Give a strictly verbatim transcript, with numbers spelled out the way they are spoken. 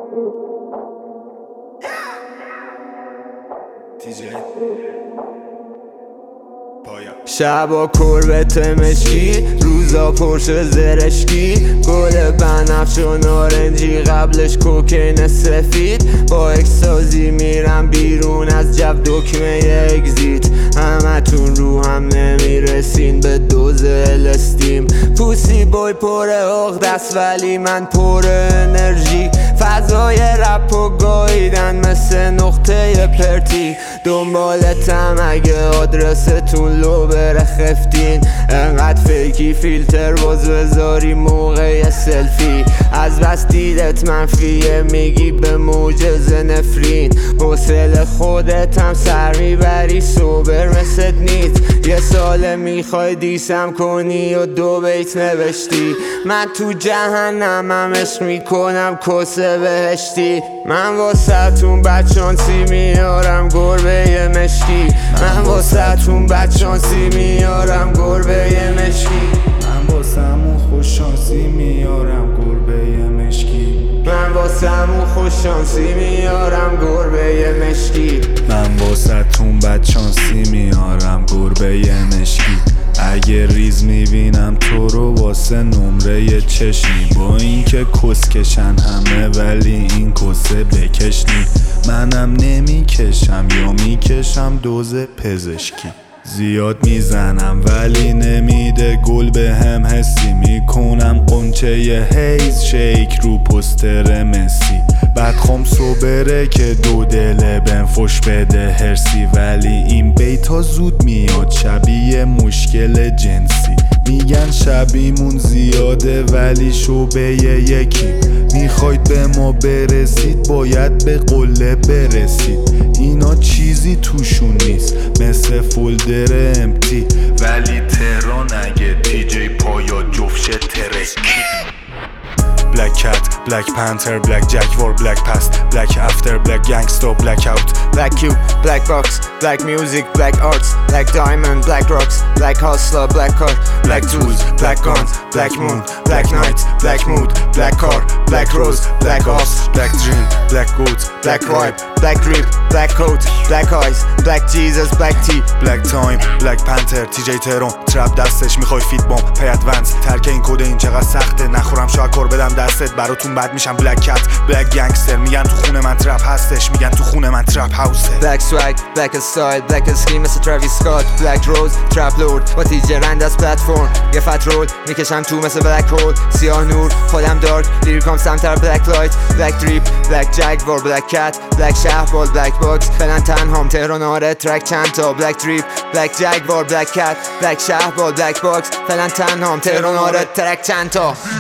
شبا کربت مشکی، روزا پرش زرشکی، گل بنفش و نارنجی، قبلش کوکین سفید. با اکسازی میرم بیرون از جو، دکمه اگزیت. همه تون رو هم نمیرسین به دوز الستیم. پوسی بای پر عقد است ولی من پر انرژی. فضای رپ و گاییدن مثل نقطه پرتی. دنبالتم اگه آدرستون لو بره خفتین. انقدر فیکی فیلتر باز بذاری موقع سلفی. از بس دیدت منفیه میگی به موجز نفرین. حوصله خودت هم سر میبری سوبر مثل نیست. یه ساله میخوای دیسم کنی و دو بیت نوشتی. من تو جهنمم عشق میکنم کسه بهشتی. من واسه تون بچانسی میارم گربه مشکی. من واسه تون بچانسی میارم گربه مشکی. من واسمون خوششانسی میارم گربه مشکی. من واسمون خوششانسی میارم گربه مشکی. من واسه تون بچانسی میارم گربه مشکی. اگه ریز میبینم تو رو واسه نمره چشمی. با اینکه کسکشن همه ولی این کسه بکشنی. منم نمیکشم یا میکشم دوز پزشکی. زیاد میزنم ولی نمیده گل به هم حسی. میکنم قنچه هیز شیک رو پستر مسی. بعد خمسو بره که دو دله بهم فش بده هرسی. ولی این بیتا زود میاد شبیه مشکل جنسی. میگن شبیمون زیاده ولی شعبه یکی. میخواید به ما برسید باید به قله برسید. اینا چیزی توشون نیست مثل فولدر امتی. ولی تهران اگه دیجی پایا جفشه ترکی. Black Cat, Black Panther, Black Jaguar, Black Past, Black After, Black Gangsta, Black Out. Black Cube, Black Box, Black Music, Black Arts, Black Diamond, Black Rocks, Black Hustler, Black Car, Black Tools, Black Guns, Black Moon, Black Night, Black Mood, Black Car, Black Rose, Black Ops, Black Dream, Black Goats, Black Vibe, Black Grip, Black Coat, Black Eyes, Black Jesus, Black T, Black Time, Black Panther, تی جی ترون. ترپ دستش میخوای فیت بام پی ادوانس. ترک این کد این چقدر سخته نخورم شاکر بدم دستت براتون بد میشم. Black Cat, Black Gangster. میگن تو خونه من ترپ هستش. میگن تو خونه من ترپ هاوسه. Black Swag, Black Style, Black Scheme مثل تراویس سکات. Black Rose, Trap Lord با تی جی رند از پلتفرم. یه فت رول میکشم تو مثل Black Hole. سیاه نور خودم دارک لیریکام سمتر Black Light, Black Drip, Black Jaguar, Black Cat, Black شهبال, Black Box. فعلا تنهام تهران آره ترک چند تا. Black Drip, Black Jaguar, Black Cat, Black شهبال, Black Box. فعلا تنهام تهران آره ترک چند تا.